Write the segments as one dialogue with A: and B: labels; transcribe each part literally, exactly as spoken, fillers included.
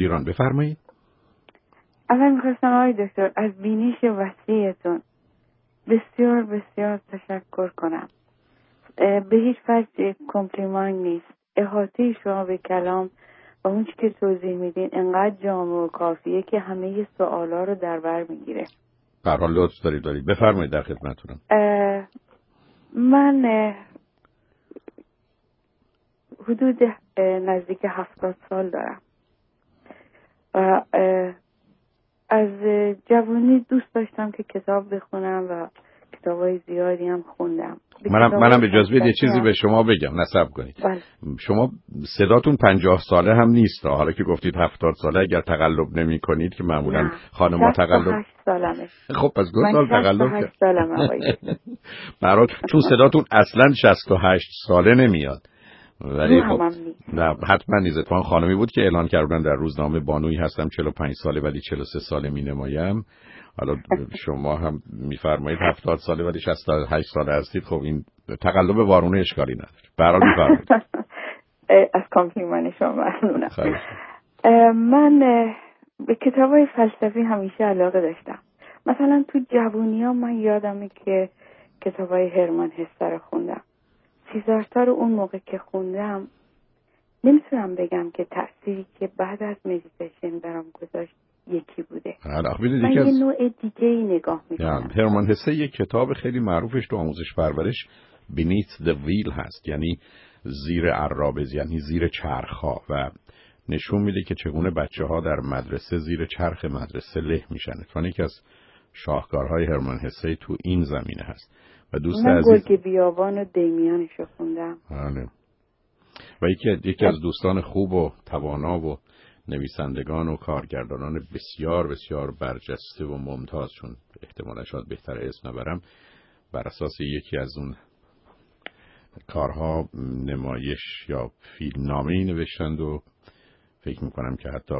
A: ایران. بفرمایید.
B: اول میخواستم آقای دکتر از بینش وسیعتون بسیار بسیار تشکر کنم. به هیچ وجه کمپلیمان نیست. احاطه شما به کلام و اون چی که توضیح میدین انقدر جامع و کافیه که همه سوالا رو در بر میگیره.
A: به هر حال لطف دارید دارید بفرمایید، در خدمتتونم.
B: من حدود نزدیک هفتاد سال دارم و از جوانی دوست داشتم که کتاب بخونم و کتابای زیادی هم خوندم.
A: منم منم اجازه بدید یه چیزی به شما بگم، نصب کنید.
B: بله.
A: شما صداتون پنجاه ساله هم نیست، حالا که گفتید هفتاد ساله اگر تقلب نمی کنید که معمولا خانم‌ها تقلب.
B: شصت و هشت سالمه.
A: خب پس دو سال تقلب
B: من شصت و هشت سالمه آقای.
A: برات چون صداتون اصلا شصت و هشت ساله نمیاد. ولی خب نه حتما نیست. اتفاقا خانمی بود که اعلان کردن در روزنامه بانویی هستم چهل و پنج ساله ولی چهل و سه ساله مینمایم. حالا شما هم میفرمایید هفتاد ساله ولی شصت و هشت ساله هستید. خب این تقلب وارونه اشکالی نداره. به هر حال میفرمایید.
B: از کامپلیمان شما ممنونم. من به کتابای فلسفی همیشه علاقه داشتم. مثلا تو جوونیام من یادمه که کتابای هرمان هسه رو خوندم. سیزارتا رو اون موقع که خوندم نمیتونم بگم که تأثیری که بعد از مدیتیشن برام گذاشت یکی بوده. من یه نوع دیگه ای نگاه میکنم.
A: هرمان هسه یک کتاب خیلی معروفش تو آموزش پرورش Beneath the Wheel هست، یعنی زیر عرابه، یعنی زیر چرخ‌ها، و نشون میده که چگونه بچه‌ها در مدرسه زیر چرخ مدرسه له میشن. اتفاقاً یکی از شاهکارهای هرمان هسه تو این زمینه هست. و دوست
B: من
A: عزیز
B: گرگ بیابان و دیمیانشو خوندم.
A: آره. و یکی یکی از دوستان خوب و توانا و نویسندگان و کارگردانان بسیار بسیار برجسته و ممتاز، چون احتمالا شاید بهتر اسم نبرم، بر اساس یکی از اون کارها نمایش یا فیلم نامه‌ای نوشتند و فکر میکنم که حتی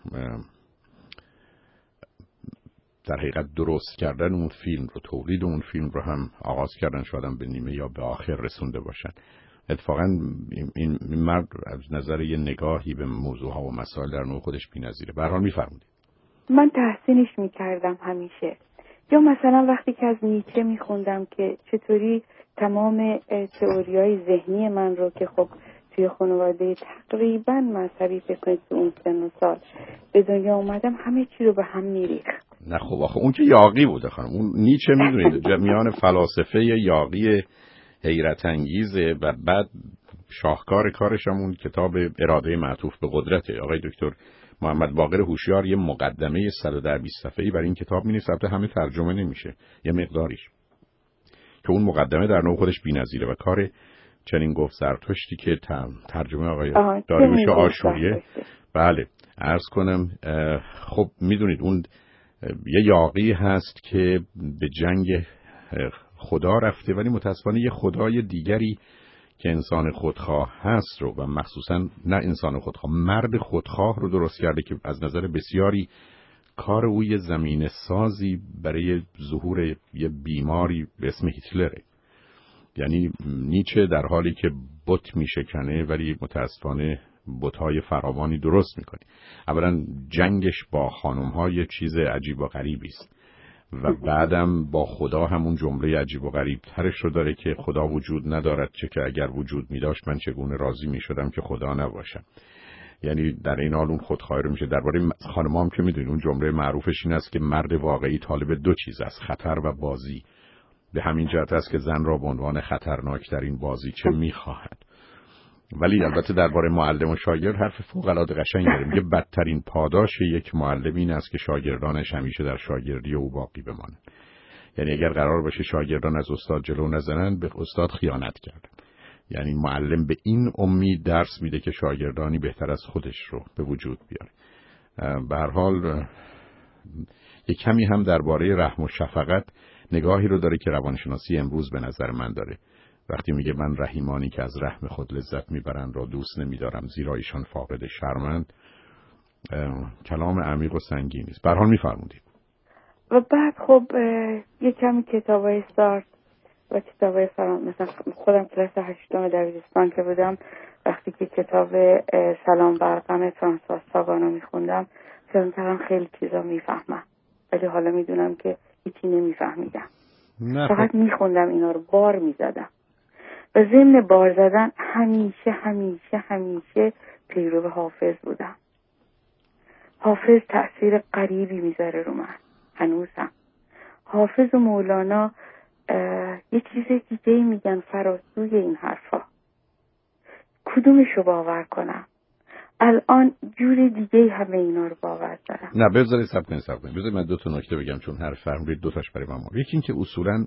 A: در حقیقت درست کردن اون فیلم رو، تولید اون فیلم رو هم آغاز کردن، شاید هم به نیمه یا به آخر رسونده باشن. اتفاقا این مرد از نظر یه نگاهی به موضوعها و مسائل در نوع خودش بی‌نظیره. به هر حال میفرمایید.
B: من تحسینش میکردم همیشه. یا مثلا وقتی که از نیچه میخوندم که چطوری تمام تئوریای ذهنی من رو که خب توی خانواده تقریبا مذهبی فکر کنید تو اون سن و سال به دنیا اومدم، همه چی رو به هم میریخت.
A: نه خب آخه اون که یاغی بوده خانم. اون نیچه میدونید جمیان فلاسفه یاغی حیرت انگیزه و بعد شاهکار کارش هم اون کتاب اراده معطوف به قدرته. آقای دکتر محمد باقر هوشیار یه مقدمه صد و ده بیست صفحه‌ای برای این کتاب می‌نویسه، البته همه ترجمه نمیشه، یه مقداریش، که اون مقدمه در نوع خودش بی‌نظیره و کار چنین گفت زرتشتی که ترجمه آقای داریوش آشوریه. بله عرض کنم خب میدونید اون یه یاغی هست که به جنگ خدا رفته، ولی متاسفانه یه خدای دیگری که انسان خودخواه هست رو، و مخصوصا نه انسان خودخواه، مرد خودخواه رو درست کرده که از نظر بسیاری کار او یه زمینه سازی برای ظهور یه بیماری به اسم هیتلره. یعنی نیچه در حالی که بت میشکنه ولی متاسفانه بت‌های فراوانی درست میکنه. اولا جنگش با خانم‌ها یه چیز عجیب و غریبی است و بعدم با خدا همون جمله عجیب و غریب ترش رو داره که خدا وجود ندارد، چه که اگر وجود می داشت من چگونه راضی می شدم که خدا نباشم. یعنی در این حال اون خودخواهی رو میشه. درباره خانم‌ها هم که میدونید اون جمله معروفش این است که مرد واقعی طالب دو چیز است، خطر و بازی. به همین جهت است که زن را به عنوان خطرناک در این بازی چه میخواهد. ولی البته درباره معلم و شاگرد حرف فوق‌العاده قشنگی داره. میگه بدترین پاداش یک معلم این است که شاگردانش همیشه در شاگردی او باقی بمانند. یعنی اگر قرار باشه شاگردان از استاد جلو نزنن به استاد خیانت کرد. یعنی معلم به این امید درس میده که شاگردانی بهتر از خودش رو به وجود بیاره. به هر حال یک کمی هم درباره رحم و شفقت نگاهی رو داره که روانشناسی امروز به نظر من داره. وقتی میگه من رحیمانی که از رحم خود لذت میبرند را دوست نمیدارم زیرا ایشان فاقد شرمند، کلام عمیق و سنگینی است. به هر حال میفرمودید.
B: و بعد خب یک کمی کتابای استارت و کتابای فرانسه، مثلا خودم کلاس هشتم دبیرستان که بودم وقتی که کتاب سلام بر غم فرانسوا ساگانو میخوندم مثلا خیلی چیزا میفهمم، ولی حالا میدونم که هیچی نمیفهمیدم، فقط میخوندم اینا رو، بار میزدم. و ضمن بار زدن همیشه همیشه همیشه پیرو حافظ بودم. حافظ تأثیر غریبی میذاره رو من هنوزم. حافظ و مولانا یه چیز دیگه میگن فراسوی این حرفا، کدومشو باور کنم؟ الان جور دیگه همه اینا رو باور دارم.
A: نه بذارید صبر کنید صبر کنید بذارید من دو تا نکته بگم، چون هر فرمودید دو تاش برای من مهمه. یکی این که اصولاً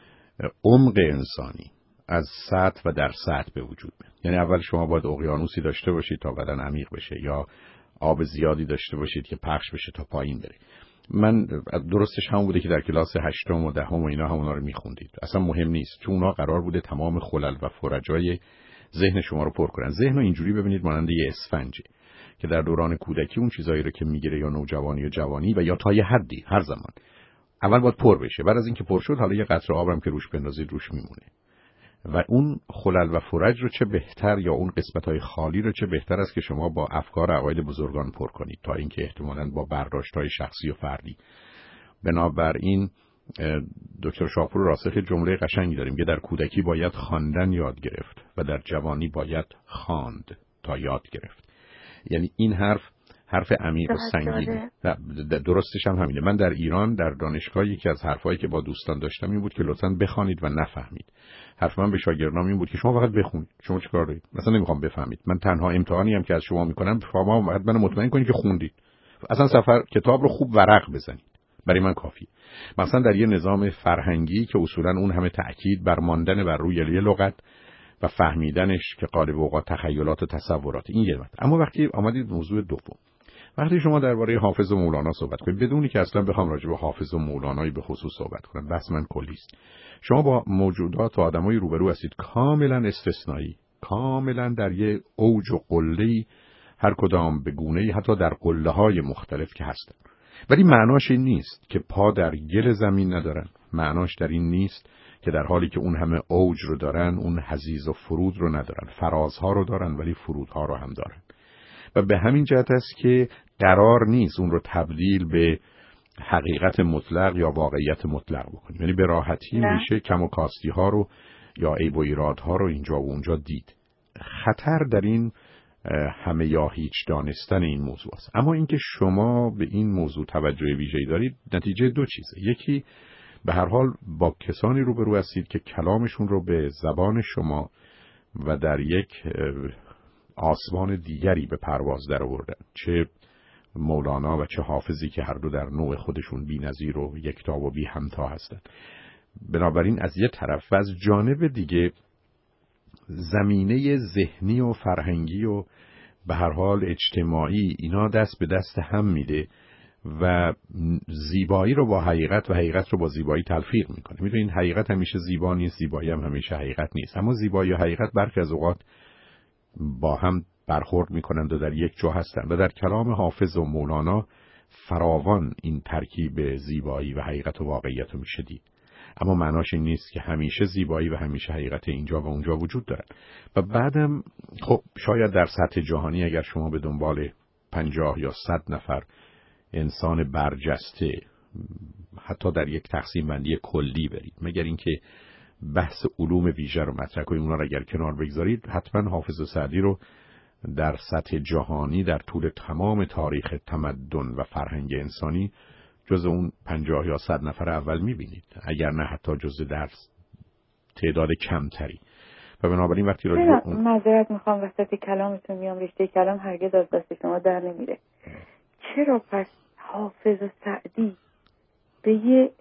A: عمق انسانی از سطح و در سطح به وجود میاد. یعنی اول شما باید اقیانوسی داشته باشید تا بدن عمیق بشه، یا آب زیادی داشته باشید که پخش بشه تا پایین بره. من درستش همون بوده که در کلاس هشتم و دهم و اینا همونا رو میخوندید، اصلا مهم نیست، چون اونا قرار بوده تمام خلل و فرجای ذهن شما رو پر کنن. ذهن رو اینجوری ببینید مانند یه اسفنجه که در دوران کودکی اون چیزایی رو که میگیره یا نوجوانی و جوانی و یا تا یه حدی هر زمان اول باید پر بشه، بعد از اینکه پر شد حالا یه قطره آبم که روش بندازید روش میمونه. و اون خلل و فرج رو چه بهتر، یا اون قسمت‌های خالی رو چه بهتر است که شما با افکار عقاید بزرگان پر کنید تا اینکه احتمالاً با برداشت‌های شخصی و فردی. بنابراین دکتر شاپور راسخ جمله قشنگی داریم که در کودکی باید خواندن یاد گرفت و در جوانی باید خواند تا یاد گرفت. یعنی این حرف حرف عمیق و سنگینه. درستش هم همینه. من در ایران در دانشگاه یکی از حرفایی که با دوستان داشتم این بود که لطفاً بخوانید و نفهمید. حرف من به شاگردام این بود که شما فقط بخونید. شما چیکار دارید؟ مثلا نمیخوام بفهمید. من تنها امتحانی هم که از شما میکنم شما باید منو مطمئن کنید که خوندید. اصلا سفر کتاب رو خوب ورق بزنید. برای من کافی. مثلا در یه نظام فرهنگی که اصولاً اون همه تأکید بر ماندن بر روی یه لغت و فهمیدنش که غالب اوقات تخیلات و تصورات، این یه وقت. اما وقتی آمدید موضوع دوم، وقتی شما درباره حافظ و مولانا صحبت کنید بدونی که اصلا بخوام راجع به حافظ و مولانایی به خصوص صحبت کنم، بس من کلی است. شما با موجودات و آدمای روبرو هستید کاملا استثنایی، کاملا در یه اوج و قله‌ای، هر کدام به گونه‌ای، حتی در قله‌های مختلف که هستن. ولی معناش این نیست که پا در گل زمین ندارن. معناش در این نیست که در حالی که اون همه اوج رو دارن اون حضیض و فرود رو ندارن. فرازها رو دارن ولی فرودها رو هم دارن. و به همین جهت است که قرار نیست اون رو تبدیل به حقیقت مطلق یا واقعیت مطلق بکنیم. یعنی به راحتی نه. میشه کم و کاستی ها رو یا عیب و ایرادها رو اینجا و اونجا دید. خطر در این همه یا هیچ دانستن این موضوع است. اما اینکه شما به این موضوع توجه ویژه‌ای دارید نتیجه دو چیزه. یکی به هر حال با کسانی روبرو هستید که کلامشون رو به زبان شما و در یک آسمان دیگری به پرواز در آوردن، چه مولانا و چه حافظی که هر دو در نوع خودشون بی‌نظیر و یکتا و بی همتا هستند. بنابراین از یه طرف و از جانب دیگه زمینه ذهنی و فرهنگی و به هر حال اجتماعی اینا دست به دست هم میده و زیبایی رو با حقیقت و حقیقت رو با زیبایی تلفیق میکنه. میدونین حقیقت همیشه زیبا نیست، زیبایی هم همیشه حقیقت نیست، اما زیبایی و حقیقت برخی از اوقات با هم برخورد میکنند و در یک جا هستند و در کلام حافظ و مولانا فراوان این ترکیب زیبایی و حقیقت و واقعیت رو میشه دید. اما معناش این نیست که همیشه زیبایی و همیشه حقیقت اینجا و اونجا وجود دارد. و بعدم خب شاید در سطح جهانی اگر شما به دنبال پنجاه یا صد نفر انسان برجسته حتی در یک تقسیم بندی کلی برید، مگر اینکه بحث علوم ویژه رو مطرح کنید، اونا رو اگر کنار بگذارید، حتما حافظ و سعدی رو در سطح جهانی در طول تمام تاریخ تمدن و فرهنگ انسانی جز اون پنجاه یا صد نفر اول میبینید، اگر نه حتی جز در تعداد کمتری. و بنابراین وقتی راجع به اون
B: معذرت میخوام وسط کلامتون میام، رشته کلام هرگز از دست شما در نمیره. چرا پس حافظ و سعدی به یه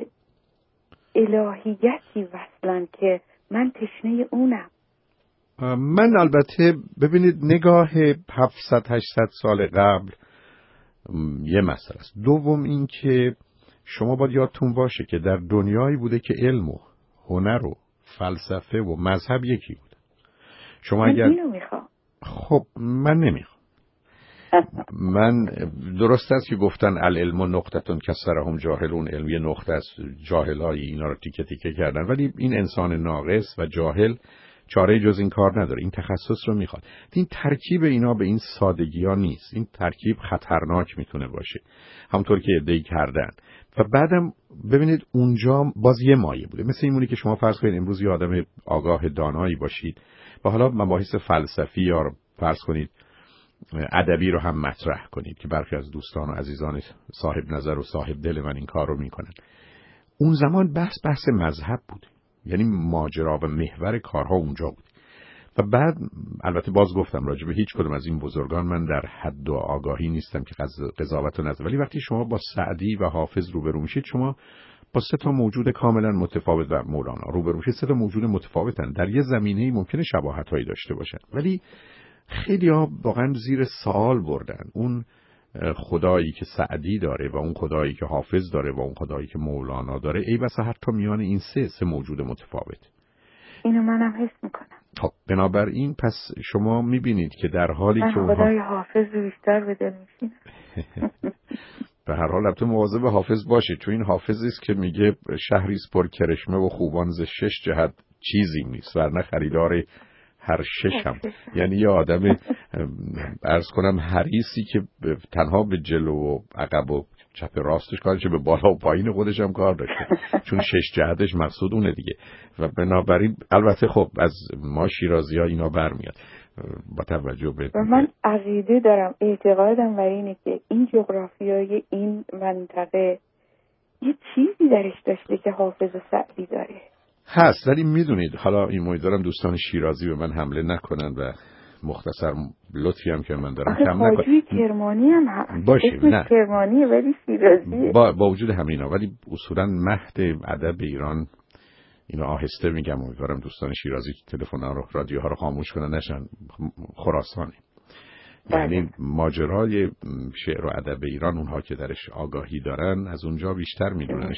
B: الهیتی وصلن که من تشنه اونم؟
A: من البته ببینید نگاه هفتصد هشتصد سال قبل یه مسئله است. دوم این که شما باید یادتون باشه که در دنیایی بوده که علم و هنر و فلسفه و مذهب یکی بوده. شما
B: من
A: اگر
B: اینو میخوام.
A: خب من نمیخوام. من درست است که گفتن العلم نقطتون کسرهم جاهلون، علم یه نقطه است، جاهلایی اینا رو تیکه تیکه کردن، ولی این انسان ناقص و جاهل چاره جز این کار نداره، این تخصص رو میخواد. این ترکیب اینا به این سادگی ها نیست، این ترکیب خطرناک میتونه باشه همونطور که ادعی کردن. و بعدم ببینید اونجا باز یه مایه بوده، مثل اینمونی که شما فرض کنید امروز یه آدم آگاه دانایی باشید و حالا مباحث فلسفی یا فرض کنید ادبی رو هم مطرح کنید که برخی از دوستان و عزیزان صاحب نظر و صاحب دل من این کار رو میکنن. اون زمان بحث بحث مذهب بود، یعنی ماجرا و محور کارها اونجا بود. و بعد البته باز گفتم راجع به هیچ کدوم از این بزرگان من در حد و آگاهی نیستم که قضاوت رو نظر، ولی وقتی شما با سعدی و حافظ روبرو میشید شما با سه تا موجود کاملا متفاوت و مولانا روبرو میشید. سه تا موجود متفاوتن، در یه زمینه‌ای ممکنه شباهت‌هایی داشته باشن، ولی خیلی‌ها واقعا زیر سوال بردن اون خدایی که سعدی داره و اون خدایی که حافظ داره و اون خدایی که مولانا داره، ای بسا حتی میان این سه سه موجود متفاوت.
B: اینو منم حس میکنم.
A: خب بنابراین پس شما میبینید که در حالی که
B: اونها خدای حافظ رو بیشتر به دل میشینه.
A: به هر حال البته مواظب حافظ باشید، چون این حافظی است که میگه شهری است پر کرشمه و خوبان ز شش جهت چیزی نیست، ورنه خریدار هر شش هم. یعنی یه آدم عرض کنم حریصی که تنها به جلو و عقب و چپ راستش کارش، به بالا و پایین خودش هم کار داشته، چون شش جهتش مقصود اونه دیگه. و بنابراین البته خب از ما شیرازی ها اینا برمیاد با توجه به
B: من عقیده دارم، اعتقادم بر اینه که این جغرافیای این منطقه یه چیزی درش داشته که حافظ و سعدی داره
A: هست. ولی میدونید حالا این امیدوارم دوستان شیرازی به من حمله نکنن و مختصر لطفی هم که من دارم کم نکنم.
B: حاجی کرمانی هم هست
A: باشه، نه
B: کرمانیه ولی شیرازیه.
A: با, با وجود همینا ولی اصولا مهد ادب ایران، اینو آهسته میگم، امیدوارم دوستان شیرازی تلفن‌ها رو رادیوها رو خاموش کنن نشن، خراسانی. یعنی ماجرای شعر و ادب ایران اونها که درش آگاهی دارن از اونجا بیشتر میدونن.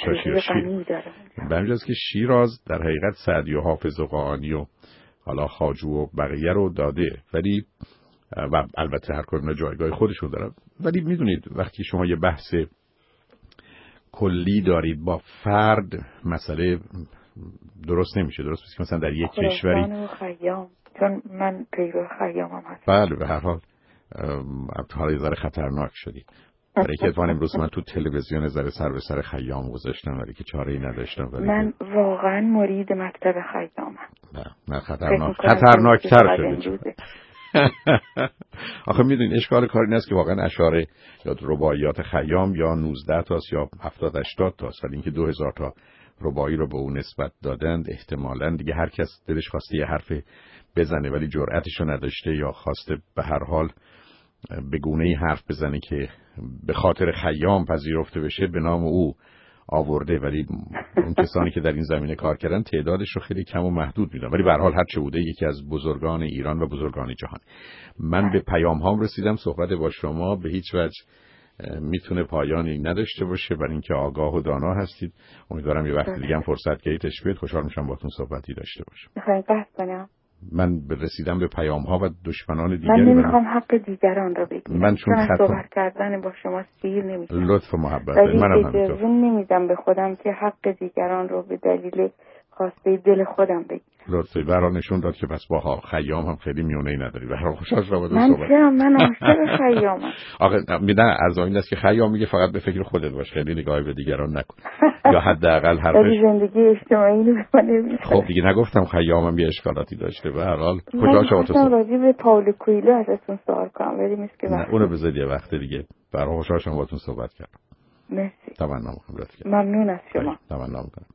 A: به همینجاست که شیراز در حقیقت سعدی و حافظ و قاآنی و حالا خواجو و بقیه رو داده، ولی و البته هر کدوم جایگاه خودشون دارن. ولی میدونید وقتی شما یه بحث کلی دارید با فرد، مسئله درست نمیشه. درست میشه مثلا در یک کشوری
B: خیام، چون من پیرو خیامم هستم.
A: بله به هر حال حالا یه ذره خطرناک شدید. برای که اتفاقا امروز من تو تلویزیون ذره سر به سر خیام گذاشتم ولی که چاره‌ای نداشتم. ولی
B: من واقعا مرید مکتب خیامم.
A: نه نه خطرناک خطرناکتر شده. آخه میدونید اشکال کاری نیست که واقعا اشعار یا رباعیات خیام یا نوزده تاست یا هفتاد هشتاد تاست، ولی اینکه دو هزار تا رباعی رو به اون نسبت دادند احتمالاً دیگه هر کس دلش خواسته یه حرف بزنه ولی جرأتش رو نداشته یا خواسته به هر حال به گونه‌ای حرف بزنه که به خاطر خیام پذیرفته بشه به نام او آورده، ولی اون کسانی که در این زمینه کار کردن تعدادش رو خیلی کم و محدود میدونم. ولی به هر حال هر چه بوده یکی از بزرگان ایران و بزرگان جهان. من به پیام هام رسیدم، صحبت با شما به هیچ وجه میتونه پایانی نداشته باشه، برای اینکه آگاه و دانا هستید. امیدوارم یه وقت دیگه هم فرصت گیتش بیاد، خوشحال میشم باهاتون صحبتی داشته باشم.
B: میخواین بحث کنم؟
A: من رسیدم به پیام ها و دشمنان دیگری.
B: من نمیخوام حق دیگران را بگیرم،
A: من چون خطا
B: صحبت کردن با شما سیر نمیشم.
A: لطف و محبت
B: ولی
A: منم
B: اجازه نمیدم به خودم که حق دیگران رو به دلیل خواسته دل خودم بگیرم.
A: لطفی برای نشون داد که پس با خیام هم خیلی میونه‌ای نداری. برای خوشحال شدم با
B: من
A: صحبت.
B: چرا من عاشق خیامم.
A: آخه میدن از این است که خیام میگه فقط به فکر خودت باش، خیلی نگاهی به دیگران نکن. یا حداقل حرفش
B: زندگی اجتماعی رو بکنه.
A: خب دیگه نگفتم خیامم یه اشکالاتی داشته. به هر حال خوشحال شدم.
B: من راجع به پائولو کوئلو ازتون سوال کنم ولی میشه که
A: نه اونو بذار یه وقت دیگه. برای خوشحال شدم باهاتون صحبت کردم.
B: مرسی.
A: تمنا می‌کنم.
B: ممنون از شما.
A: تمنا می‌کنم.